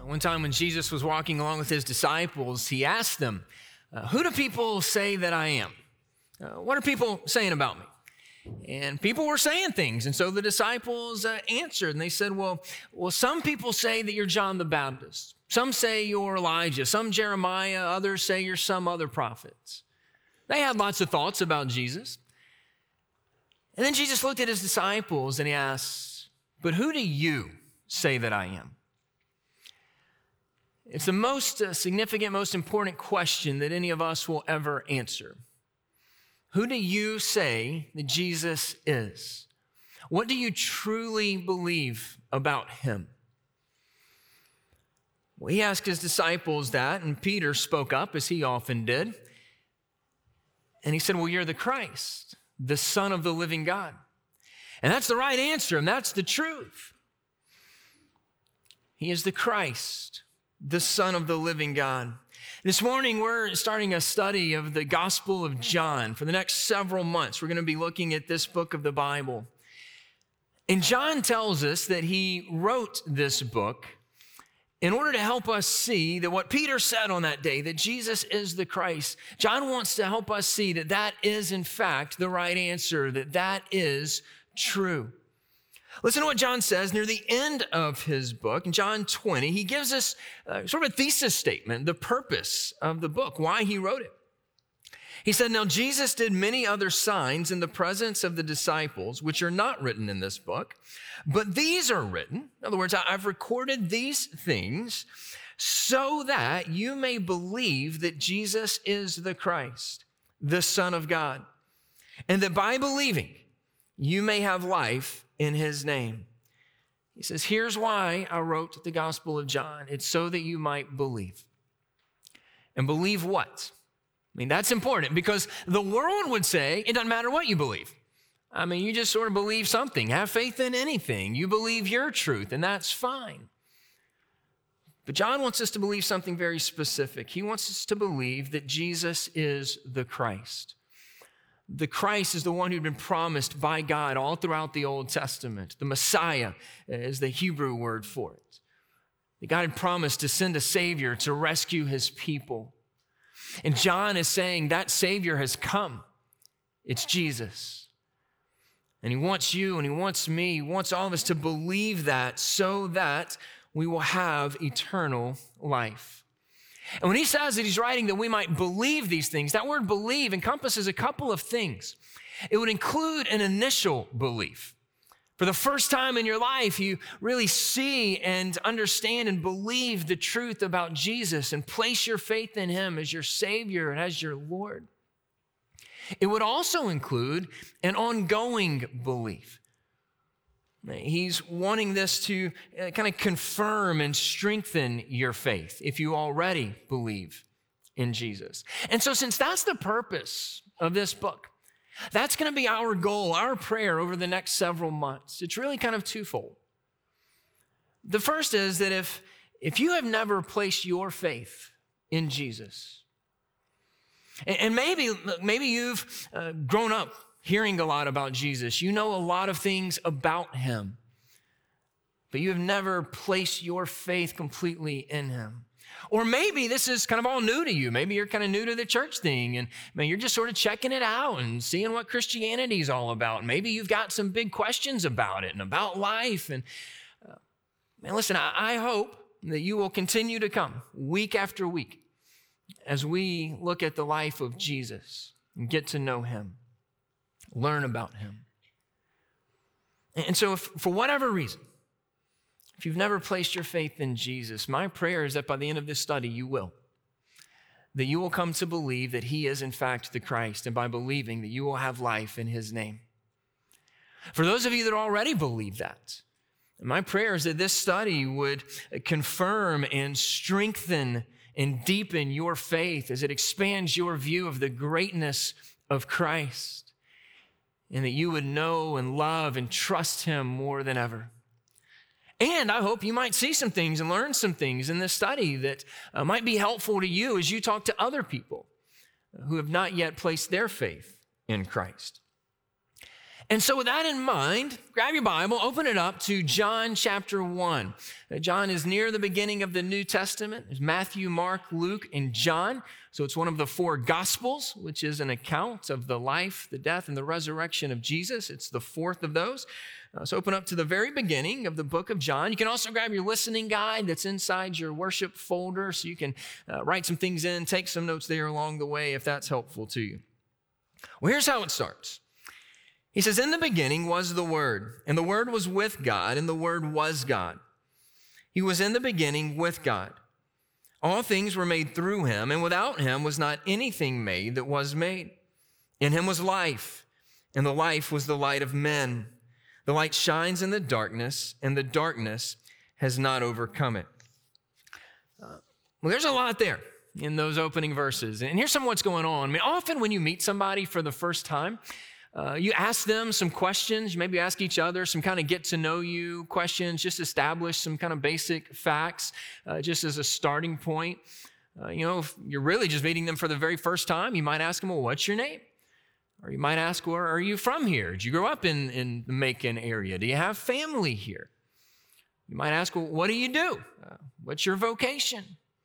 One time when Jesus was walking along with his disciples, he asked them, who do people say that I am? What are people saying about me? And people were saying things. And so the disciples answered, and they said, well, some people say that you're John the Baptist. Some say you're Elijah. Some Jeremiah. Others say you're some other prophets. They had lots of thoughts about Jesus. And then Jesus looked at his disciples and he asked, but who do you say that I am? It's the most significant, most important question that any of us will ever answer. Who do you say that Jesus is? What do you truly believe about him? Well, he asked his disciples that, and Peter spoke up, as he often did. And he said, well, you're the Christ, the Son of the living God. And that's the right answer, and that's the truth. He is the Christ, the Son of the living God. This morning, we're starting a study of the Gospel of John. For the next several months, we're going to be looking at this book of the Bible. And John tells us that he wrote this book in order to help us see that what Peter said on that day, that Jesus is the Christ. John wants to help us see that that is, in fact, the right answer, that that is true. Listen to what John says near the end of his book. In John 20, he gives us sort of a thesis statement, the purpose of the book, why he wrote it. He said, now Jesus did many other signs in the presence of the disciples, which are not written in this book, but these are written. In other words, I've recorded these things so that you may believe that Jesus is the Christ, the Son of God, and that by believing, you may have life in his name. He says, here's why I wrote the Gospel of John. It's so that you might believe. And believe what? I mean, that's important because the world would say it doesn't matter what you believe. I mean, you just sort of believe something. Have faith in anything. You believe your truth, and that's fine. But John wants us to believe something very specific. He wants us to believe that Jesus is the Christ. The Christ is the one who'd been promised by God all throughout the Old Testament. The Messiah is the Hebrew word for it. That God had promised to send a Savior to rescue his people. And John is saying that Savior has come. It's Jesus. And he wants you and he wants me, he wants all of us to believe that so that we will have eternal life. And when he says that he's writing that we might believe these things, that word believe encompasses a couple of things. It would include an initial belief. For the first time in your life, you really see and understand and believe the truth about Jesus and place your faith in him as your Savior and as your Lord. It would also include an ongoing belief. He's wanting this to kind of confirm and strengthen your faith if you already believe in Jesus. And so since that's the purpose of this book, that's going to be our goal, our prayer over the next several months. It's really kind of twofold. The first is that if you have never placed your faith in Jesus, and maybe you've grown up hearing a lot about Jesus, you know a lot of things about him, but you have never placed your faith completely in him. Or maybe this is kind of all new to you. Maybe you're kind of new to the church thing and you're just sort of checking it out and seeing what Christianity is all about. Maybe you've got some big questions about it and about life. And listen, I hope that you will continue to come week after week as we look at the life of Jesus and get to know him, learn about him. And so if, for whatever reason, if you've never placed your faith in Jesus, my prayer is that by the end of this study, you will. That you will come to believe that he is in fact the Christ, and by believing that you will have life in his name. For those of you that already believe that, my prayer is that this study would confirm and strengthen and deepen your faith as it expands your view of the greatness of Christ, and that you would know and love and trust him more than ever. And I hope you might see some things and learn some things in this study that might be helpful to you as you talk to other people who have not yet placed their faith in Christ. And so with that in mind, grab your Bible, open it up to John chapter 1. John is near the beginning of the New Testament. There's Matthew, Mark, Luke, and John. So it's one of the four Gospels, which is an account of the life, the death, and the resurrection of Jesus. It's the fourth of those. So open up to the very beginning of the book of John. You can also grab your listening guide that's inside your worship folder so you can write some things in, take some notes there along the way if that's helpful to you. Well, here's how it starts. He says, in the beginning was the Word, and the Word was with God, and the Word was God. He was in the beginning with God. All things were made through him, and without him was not anything made that was made. In him was life, and the life was the light of men. The light shines in the darkness, and the darkness has not overcome it. Well, there's a lot there in those opening verses. And here's some of what's going on. I mean, often when you meet somebody for the first time, you ask them some questions. You maybe ask each other some kind of get-to-know-you questions, just establish some kind of basic facts just as a starting point. If you're really just meeting them for the very first time, you might ask them, well, what's your name? Or you might ask, where are you from here? Did you grow up in the Macon area? Do you have family here? You might ask, well, what do you do? What's your vocation?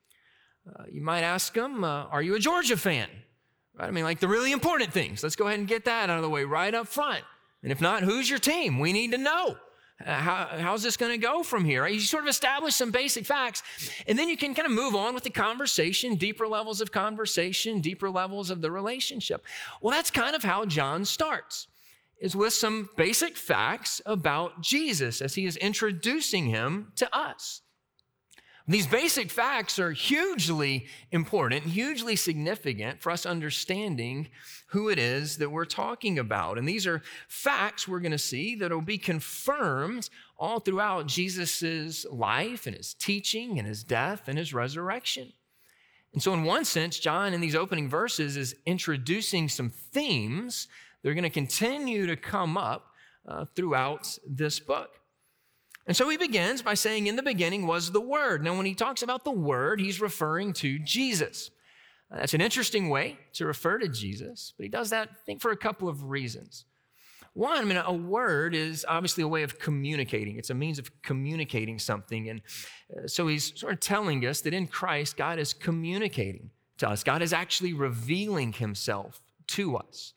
You might ask them, are you a Georgia fan? Right? I mean, like the really important things. Let's go ahead and get that out of the way right up front. And if not, who's your team? We need to know. How's this going to go from here? Right? You sort of establish some basic facts, and then you can kind of move on with the conversation, deeper levels of conversation, deeper levels of the relationship. Well, that's kind of how John starts, is with some basic facts about Jesus as he is introducing him to us. These basic facts are hugely important, hugely significant for us understanding who it is that we're talking about. And these are facts we're going to see that will be confirmed all throughout Jesus' life and his teaching and his death and his resurrection. And so in one sense, John in these opening verses is introducing some themes that are going to continue to come up throughout this book. And so he begins by saying, in the beginning was the Word. Now, when he talks about the Word, he's referring to Jesus. That's an interesting way to refer to Jesus, but he does that, I think, for a couple of reasons. One, a word is obviously a way of communicating. It's a means of communicating something. And so he's sort of telling us that in Christ, God is communicating to us. God is actually revealing himself to us.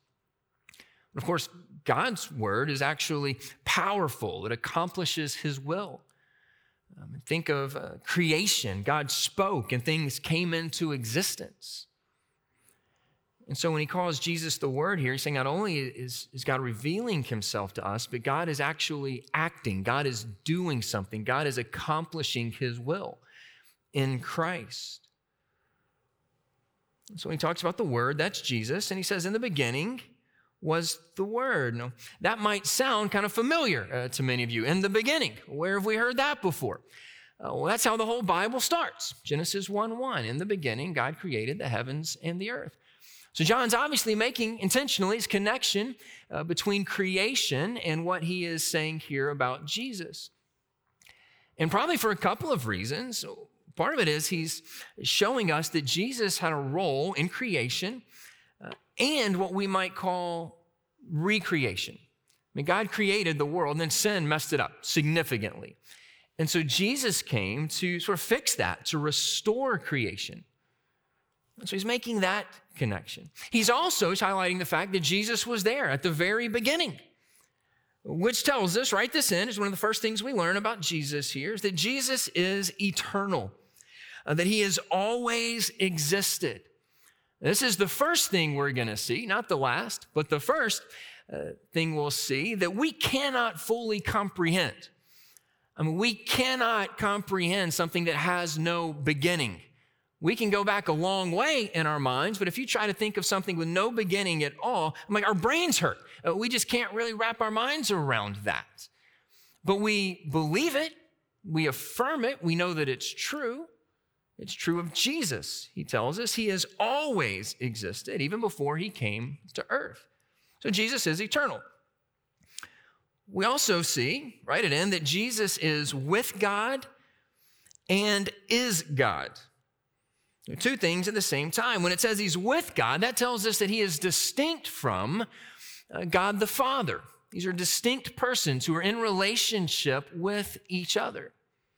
Of course, God's word is actually powerful. It accomplishes his will. Think of creation. God spoke and things came into existence. And so when he calls Jesus the Word here, he's saying not only is God revealing himself to us, but God is actually acting. God is doing something. God is accomplishing his will in Christ. So when he talks about the Word, that's Jesus. And he says, in the beginning was the Word. Now, that might sound kind of familiar to many of you. In the beginning, where have we heard that before? Well, that's how the whole Bible starts. Genesis 1:1. In the beginning, God created the heavens and the earth. So John's obviously making intentionally his connection between creation and what he is saying here about Jesus. And probably for a couple of reasons. Part of it is he's showing us that Jesus had a role in creation and what we might call recreation. God created the world and then sin messed it up significantly. And so Jesus came to sort of fix that, to restore creation. And so he's making that connection. He's also highlighting the fact that Jesus was there at the very beginning, which tells us, write this in, is one of the first things we learn about Jesus here, is that Jesus is eternal, that he has always existed. This is the first thing we're going to see, not the last, but the first thing we'll see that we cannot fully comprehend. We cannot comprehend something that has no beginning. We can go back a long way in our minds, but if you try to think of something with no beginning at all, our brains hurt. We just can't really wrap our minds around that. But we believe it, we affirm it, we know that it's true. It's true of Jesus. He tells us he has always existed, even before he came to earth. So Jesus is eternal. We also see, write it in, that Jesus is with God and is God. Two things at the same time. When it says he's with God, that tells us that he is distinct from God the Father. These are distinct persons who are in relationship with each other.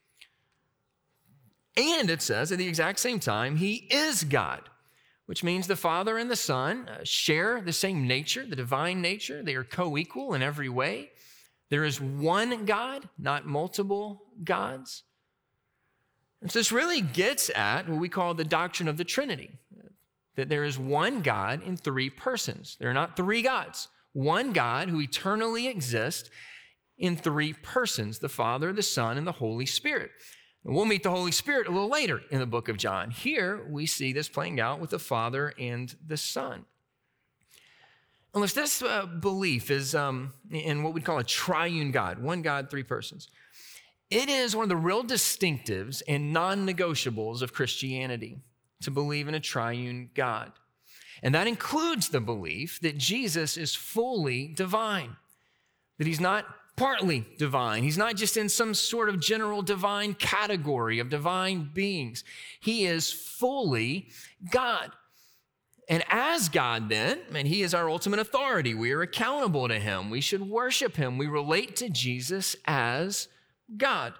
And it says at the exact same time, he is God, which means the Father and the Son share the same nature, the divine nature. They are co-equal in every way. There is one God, not multiple gods. And so this really gets at what we call the doctrine of the Trinity, that there is one God in three persons. There are not three gods. One God who eternally exists in three persons, the Father, the Son, and the Holy Spirit. And we'll meet the Holy Spirit a little later in the book of John. Here we see this playing out with the Father and the Son. Unless this belief is in what we'd call a triune God, one God, three persons. It is one of the real distinctives and non-negotiables of Christianity to believe in a triune God. And that includes the belief that Jesus is fully divine, that he's not partly divine. He's not just in some sort of general divine category of divine beings. He is fully God. And as God then, and he is our ultimate authority, we are accountable to him. We should worship him. We relate to Jesus as God.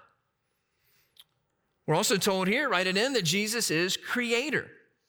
We're also told here, write it in, that Jesus is creator.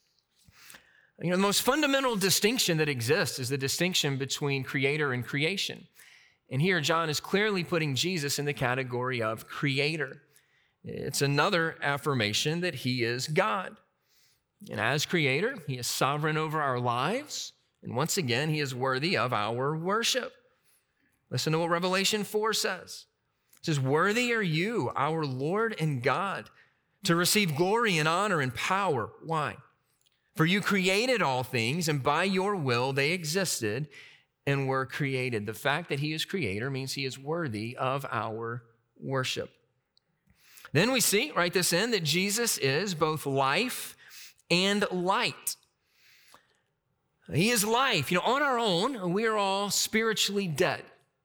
You know, the most fundamental distinction that exists is the distinction between creator and creation. And here John is clearly putting Jesus in the category of creator. It's another affirmation that he is God. And as creator, he is sovereign over our lives. And once again, he is worthy of our worship. Listen to what Revelation 4 says. It says, worthy are you, our Lord and God, to receive glory and honor and power. Why? For you created all things, and by your will they existed and were created. The fact that he is creator means he is worthy of our worship. Then we see, write this in, that Jesus is both life and light. He is life. You know, on our own, we are all spiritually dead.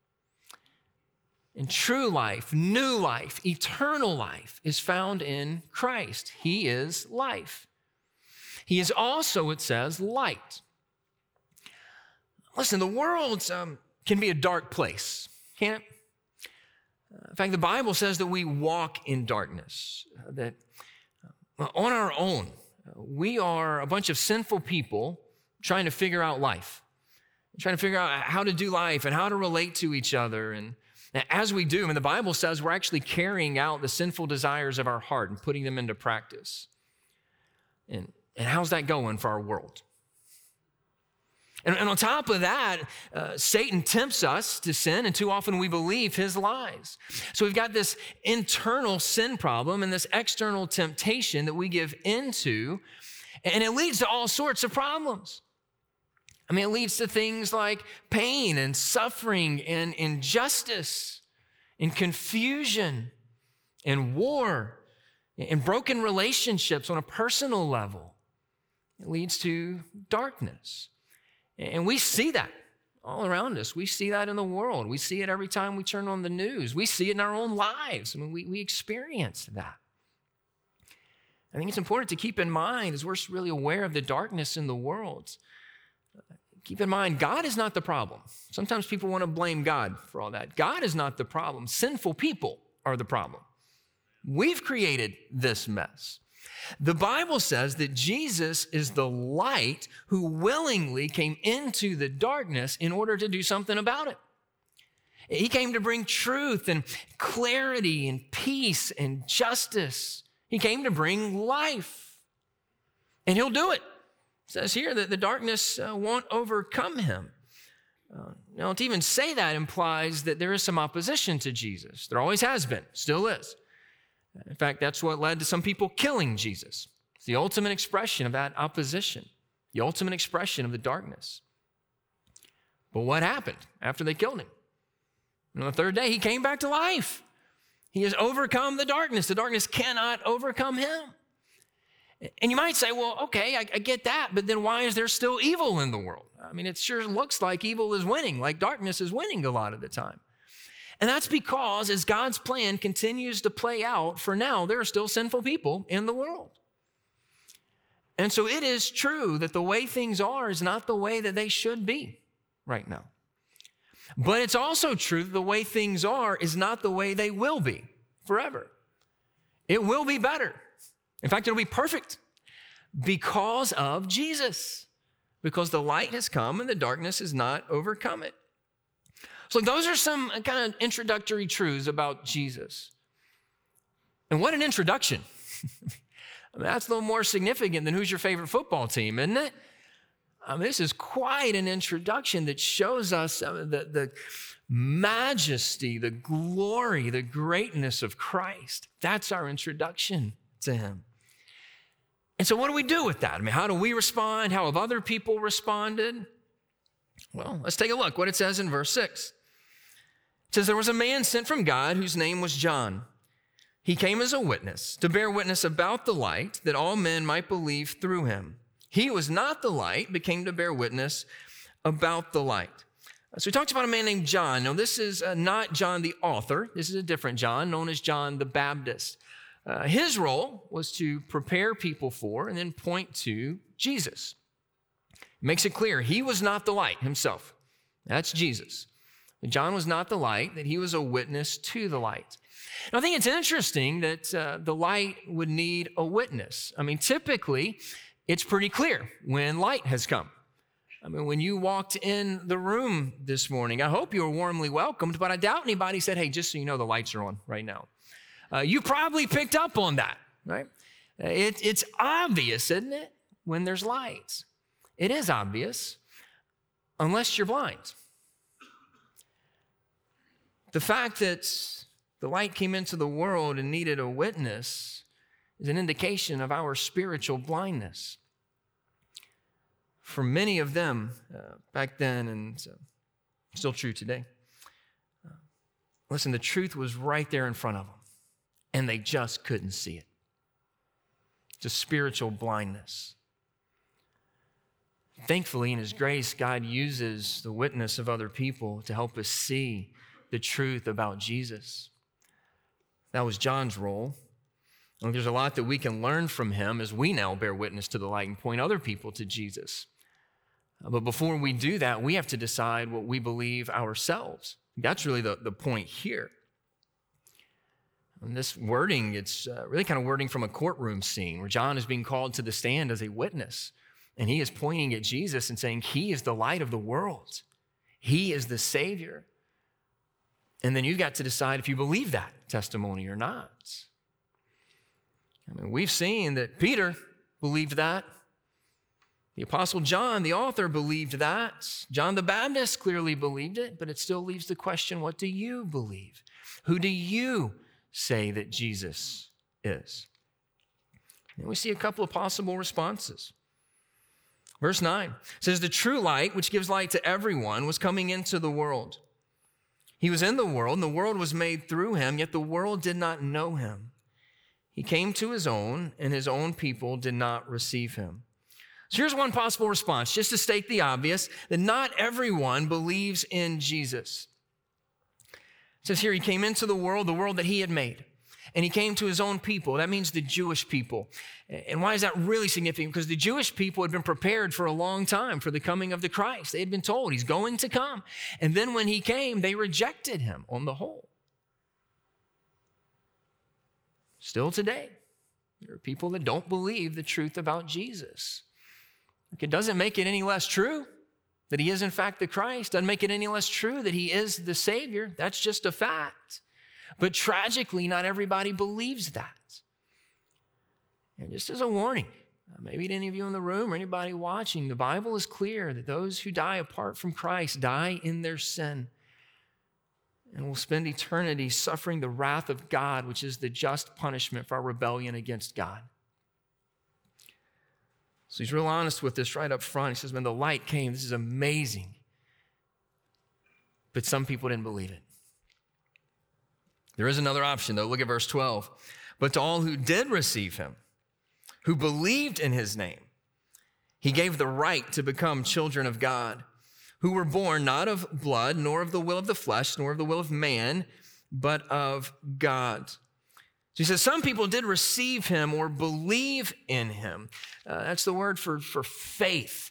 And true life, new life, eternal life is found in Christ. He is life. He is also, it says, light. Listen, the world can be a dark place, can't it? In fact, the Bible says that we walk in darkness, that on our own, we are a bunch of sinful people trying to figure out life, trying to figure out how to do life and how to relate to each other. And as we do, and the Bible says we're actually carrying out the sinful desires of our heart and putting them into practice. And how's that going for our world? And on top of that, Satan tempts us to sin, and too often we believe his lies. So we've got this internal sin problem and this external temptation that we give into, and it leads to all sorts of problems. I mean, it leads to things like pain and suffering and injustice and confusion and war and broken relationships on a personal level. It leads to darkness. And we see that all around us. We see that in the world. We see it every time we turn on the news. We see it in our own lives. I mean, we experience that. I think it's important to keep in mind as we're really aware of the darkness in the world. Keep in mind, God is not the problem. Sometimes people want to blame God for all that. God is not the problem. Sinful people are the problem. We've created this mess. The Bible says that Jesus is the light who willingly came into the darkness in order to do something about it. He came to bring truth and clarity and peace and justice. He came to bring life. And he'll do it. It says here that the darkness won't overcome him. Now, to even say that implies that there is some opposition to Jesus. There always has been, still is. In fact, that's what led to some people killing Jesus. It's the ultimate expression of that opposition, the ultimate expression of the darkness. But what happened after they killed him? And on the third day, he came back to life. He has overcome the darkness. The darkness cannot overcome him. And you might say, well, okay, I get that, but then why is there still evil in the world? I mean, it sure looks like evil is winning, like darkness is winning a lot of the time. And that's because as God's plan continues to play out, for now, there are still sinful people in the world. And so it is true that the way things are is not the way that they should be right now. But it's also true that the way things are is not the way they will be forever. It will be better. In fact, it'll be perfect because of Jesus, because the light has come and the darkness has not overcome it. So those are some kind of introductory truths about Jesus. And what an introduction. I mean, that's a little more significant than who's your favorite football team, isn't it? I mean, this is quite an introduction that shows us the majesty, the glory, the greatness of Christ. That's our introduction to him. And so what do we do with that? I mean, how do we respond? How have other people responded? Well, let's take a look what it says in verse 6. It says, there was a man sent from God whose name was John. He came as a witness to bear witness about the light that all men might believe through him. He was not the light, but came to bear witness about the light. So we talked about a man named John. Now, this is not John the author. This is a different John, known as John the Baptist. His role was to prepare people for and then point to Jesus. It makes it clear he was not the light himself. That's Jesus. John was not the light, that he was a witness to the light. And I think it's interesting that the light would need a witness. I mean, typically, it's pretty clear when light has come. I mean, when you walked in the room this morning, I hope you were warmly welcomed, but I doubt anybody said, hey, just so you know, the lights are on right now. You probably picked up on that, right? It's obvious, isn't it, when there's lights? It is obvious, unless you're blind. The fact that the light came into the world and needed a witness is an indication of our spiritual blindness. For many of them back then, and still true today, listen, the truth was right there in front of them, and they just couldn't see it. It's a spiritual blindness. Thankfully, in his grace, God uses the witness of other people to help us see the truth about Jesus. That was John's role. And there's a lot that we can learn from him as we now bear witness to the light and point other people to Jesus. But before we do that, we have to decide what we believe ourselves. That's really the point here. And this wording, it's really kind of wording from a courtroom scene where John is being called to the stand as a witness. And he is pointing at Jesus and saying, he is the light of the world. He is the Savior. And then you've got to decide if you believe that testimony or not. I mean, we've seen that Peter believed that. The Apostle John, the author, believed that. John the Baptist clearly believed it, but it still leaves the question, what do you believe? Who do you say that Jesus is? And we see a couple of possible responses. Verse 9 says, the true light, which gives light to everyone, was coming into the world. He was in the world, and the world was made through him, yet the world did not know him. He came to his own, and his own people did not receive him. So here's one possible response, just to state the obvious, that not everyone believes in Jesus. It says here, he came into the world that he had made, and he came to his own people. That means the Jewish people. And why is that really significant? Because the Jewish people had been prepared for a long time for the coming of the Christ. They had been told he's going to come. And then when he came, they rejected him on the whole. Still today, there are people that don't believe the truth about Jesus. It doesn't make it any less true that he is in fact the Christ. Doesn't make it any less true that he is the Savior. That's just a fact. But tragically, not everybody believes that. And just as a warning, maybe to any of you in the room or anybody watching, the Bible is clear that those who die apart from Christ die in their sin and will spend eternity suffering the wrath of God, which is the just punishment for our rebellion against God. So he's real honest with this right up front. He says, when the light came, this is amazing. But some people didn't believe it. There is another option, though. Look at verse 12. But to all who did receive him, who believed in his name, he gave the right to become children of God, who were born not of blood, nor of the will of the flesh, nor of the will of man, but of God. So he says some people did receive him or believe in him. That's the word for faith.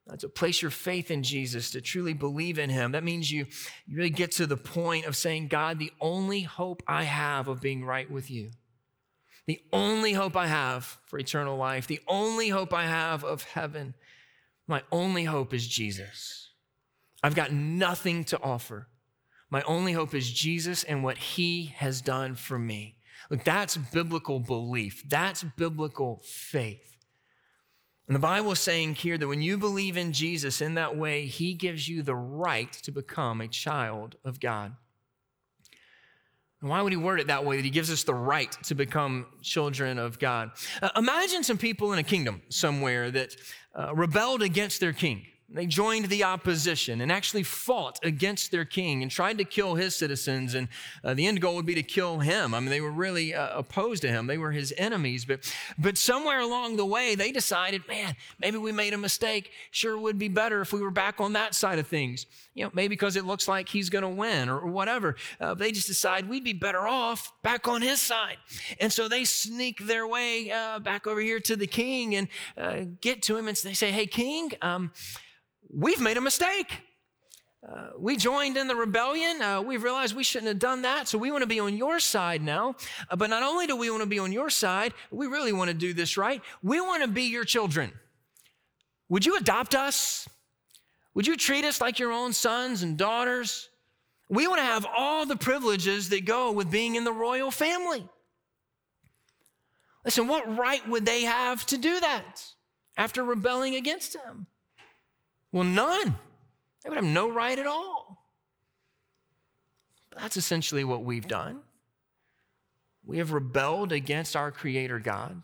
to place your faith in Jesus, to truly believe in him. That means you really get to the point of saying, God, the only hope I have of being right with you, the only hope I have for eternal life, the only hope I have of heaven, my only hope is Jesus. I've got nothing to offer. My only hope is Jesus and what he has done for me. Look, that's biblical belief. That's biblical faith. And the Bible is saying here that when you believe in Jesus in that way, he gives you the right to become a child of God. And why would he word it that way, that he gives us the right to become children of God? Imagine some people in a kingdom somewhere that rebelled against their king. They joined the opposition and actually fought against their king and tried to kill his citizens. And the end goal would be to kill him. I mean, they were really opposed to him. They were his enemies. But somewhere along the way, they decided, man, maybe we made a mistake. Sure would be better if we were back on that side of things. You know, maybe because it looks like he's going to win or whatever. They just decide we'd be better off back on his side. And so they sneak their way back over here to the king and get to him and they say, hey, king, we've made a mistake. We joined in the rebellion. We've realized we shouldn't have done that. So we want to be on your side now. But not only do we want to be on your side, we really want to do this right. We want to be your children. Would you adopt us? Would you treat us like your own sons and daughters? We want to have all the privileges that go with being in the royal family. Listen, what right would they have to do that after rebelling against him? Well, none. They would have no right at all. But that's essentially what we've done. We have rebelled against our Creator God.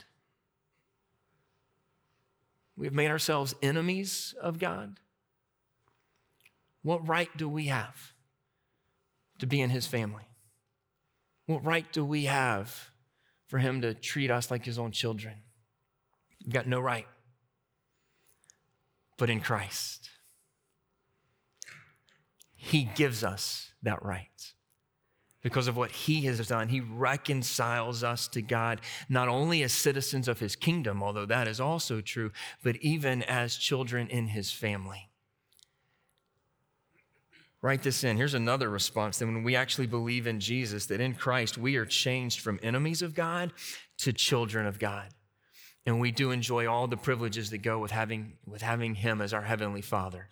We have made ourselves enemies of God. What right do we have to be in his family? What right do we have for him to treat us like his own children? We've got no right. But in Christ, he gives us that right. Because of what he has done, he reconciles us to God, not only as citizens of his kingdom, although that is also true, but even as children in his family. Write this in. Here's another response that when we actually believe in Jesus, that in Christ we are changed from enemies of God to children of God. And we do enjoy all the privileges that go with having him as our heavenly Father.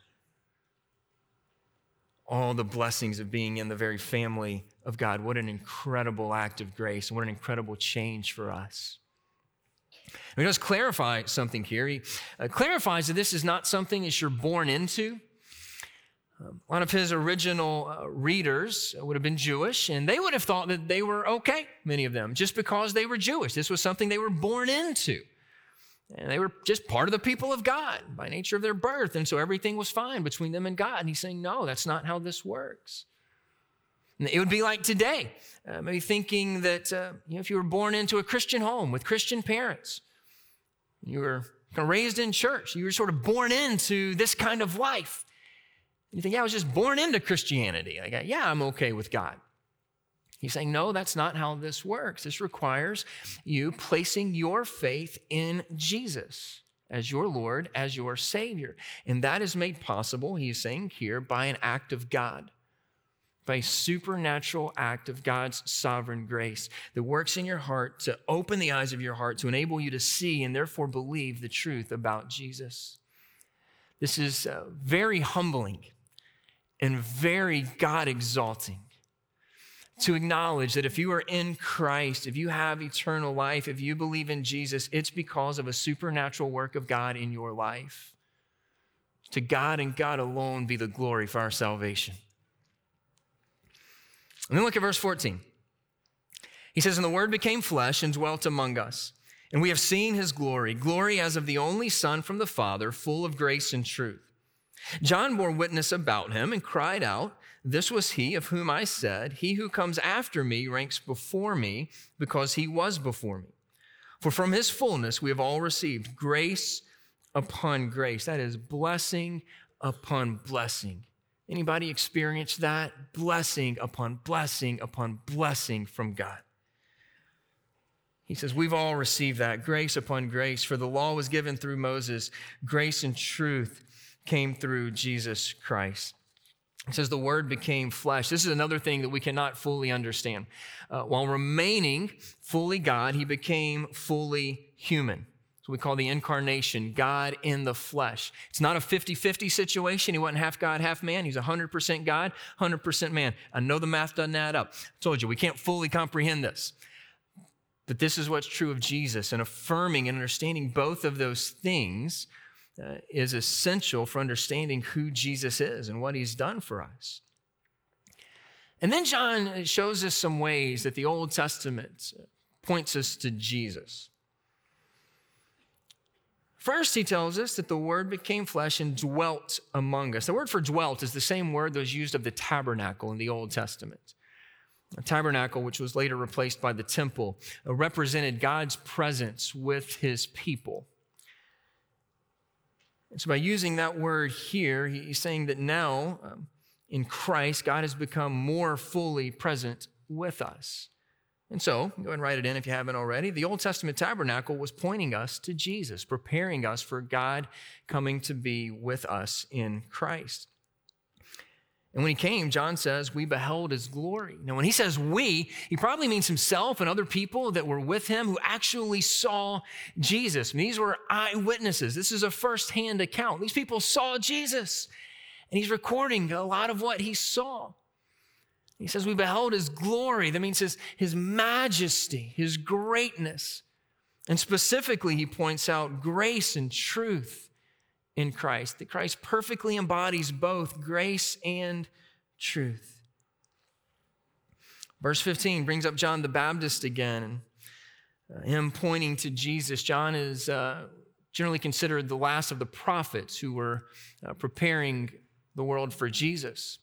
All the blessings of being in the very family of God. What an incredible act of grace. What an incredible change for us. He does clarify something here. He clarifies that this is not something that you're born into. A lot of his original readers would have been Jewish, and they would have thought that they were okay, many of them, just because they were Jewish. This was something they were born into. And they were just part of the people of God by nature of their birth, and so everything was fine between them and God. And he's saying, no, that's not how this works. And it would be like today, maybe thinking that if you were born into a Christian home with Christian parents, you were raised in church, you were sort of born into this kind of life. You think, yeah, I was just born into Christianity. Like, yeah, I'm okay with God. He's saying, no, that's not how this works. This requires you placing your faith in Jesus as your Lord, as your Savior. And that is made possible, he's saying here, by an act of God, by a supernatural act of God's sovereign grace that works in your heart to open the eyes of your heart to enable you to see and therefore believe the truth about Jesus. This is very humbling and very God-exalting to acknowledge that if you are in Christ, if you have eternal life, if you believe in Jesus, it's because of a supernatural work of God in your life. To God and God alone be the glory for our salvation. And then look at verse 14. He says, and the Word became flesh and dwelt among us, and we have seen his glory, glory as of the only Son from the Father, full of grace and truth. John bore witness about him and cried out, this was he of whom I said, he who comes after me ranks before me because he was before me. For from his fullness we have all received grace upon grace. That is blessing upon blessing. Anybody experience that? Blessing upon blessing upon blessing from God. He says, we've all received that, grace upon grace. For the law was given through Moses, grace and truth came through Jesus Christ. It says the Word became flesh. This is another thing that we cannot fully understand. While remaining fully God, he became fully human. So we call the incarnation, God in the flesh. It's not a 50-50 situation. He wasn't half God, half man. He's 100% God, 100% man. I know the math doesn't add up. I told you, we can't fully comprehend this. But this is what's true of Jesus, and affirming and understanding both of those things is essential for understanding who Jesus is and what he's done for us. And then John shows us some ways that the Old Testament points us to Jesus. First, he tells us that the Word became flesh and dwelt among us. The word for dwelt is the same word that was used of the tabernacle in the Old Testament. A tabernacle, which was later replaced by the temple, represented God's presence with his people. And so by using that word here, he's saying that now in Christ, God has become more fully present with us. And so, go ahead and write it in if you haven't already. The Old Testament tabernacle was pointing us to Jesus, preparing us for God coming to be with us in Christ. And when he came, John says, we beheld his glory. Now, when he says we, he probably means himself and other people that were with him who actually saw Jesus. I mean, these were eyewitnesses. This is a firsthand account. These people saw Jesus, and he's recording a lot of what he saw. He says, we beheld his glory. That means his majesty, his greatness. And specifically, he points out grace and truth in Christ, that Christ perfectly embodies both grace and truth. Verse 15 brings up John the Baptist again, and him pointing to Jesus. John is generally considered the last of the prophets who were preparing the world for Jesus.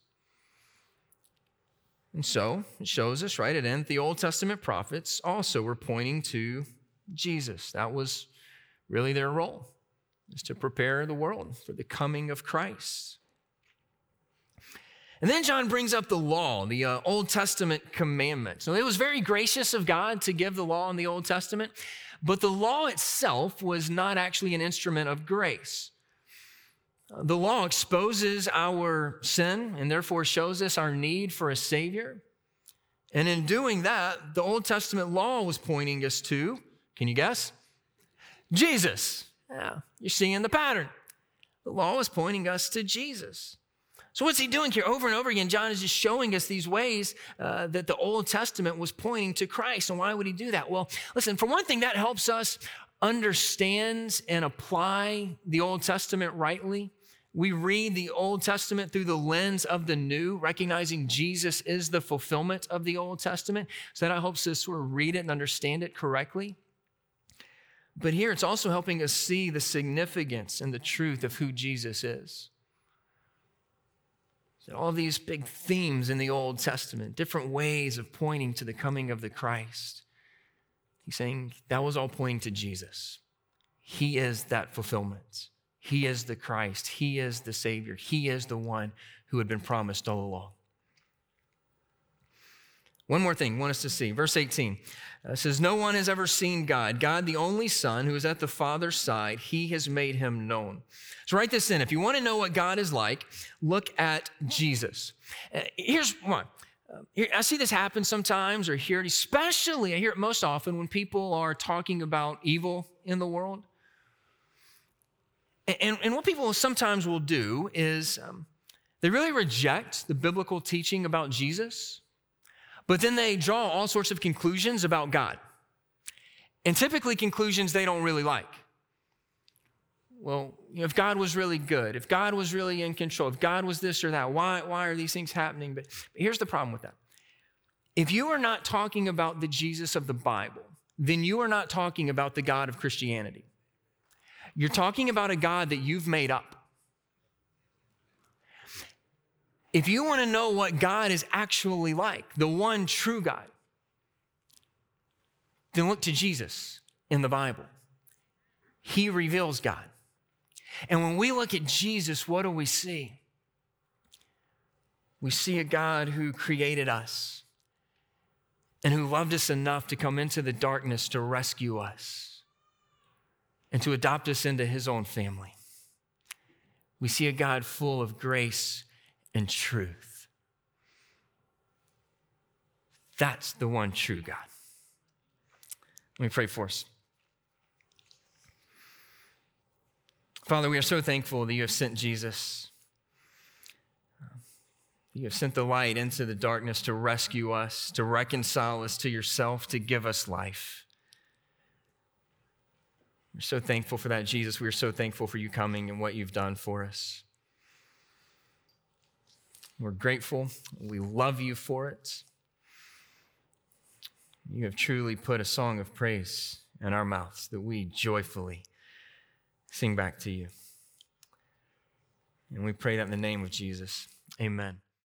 And so it shows us, right, at end, the Old Testament prophets also were pointing to Jesus. That was really their role, is to prepare the world for the coming of Christ. And then John brings up the law, the Old Testament commandments. Now, it was very gracious of God to give the law in the Old Testament, but the law itself was not actually an instrument of grace. The law exposes our sin and therefore shows us our need for a Savior. And in doing that, the Old Testament law was pointing us to, can you guess? Jesus. Yeah, you're seeing the pattern. The law is pointing us to Jesus. So what's he doing here? Over and over again, John is just showing us these ways that the Old Testament was pointing to Christ. And why would he do that? Well, listen, for one thing, that helps us understand and apply the Old Testament rightly. We read the Old Testament through the lens of the New, recognizing Jesus is the fulfillment of the Old Testament. So that helps us sort of read it and understand it correctly. But here it's also helping us see the significance and the truth of who Jesus is. So all these big themes in the Old Testament, different ways of pointing to the coming of the Christ. He's saying that was all pointing to Jesus. He is that fulfillment. He is the Christ. He is the Savior. He is the one who had been promised all along. One more thing I want us to see. Verse 18 says, no one has ever seen God. God, the only Son, who is at the Father's side, he has made him known. So write this in. If you want to know what God is like, look at Jesus. Here's one. I see this happen sometimes or hear it, especially, I hear it most often when people are talking about evil in the world. And what people sometimes will do is they really reject the biblical teaching about Jesus, but then they draw all sorts of conclusions about God. And typically conclusions they don't really like. Well, if God was really good, if God was really in control, if God was this or that, why are these things happening? But here's the problem with that. If you are not talking about the Jesus of the Bible, then you are not talking about the God of Christianity. You're talking about a God that you've made up. If you want to know what God is actually like, the one true God, then look to Jesus in the Bible. He reveals God. And when we look at Jesus, what do we see? We see a God who created us and who loved us enough to come into the darkness to rescue us and to adopt us into his own family. We see a God full of grace and truth. That's the one true God. Let me pray for us. Father, we are so thankful that you have sent Jesus. You have sent the light into the darkness to rescue us, to reconcile us to yourself, to give us life. We're so thankful for that, Jesus. We are so thankful for you coming and what you've done for us. We're grateful. We love you for it. You have truly put a song of praise in our mouths that we joyfully sing back to you. And we pray that in the name of Jesus. Amen.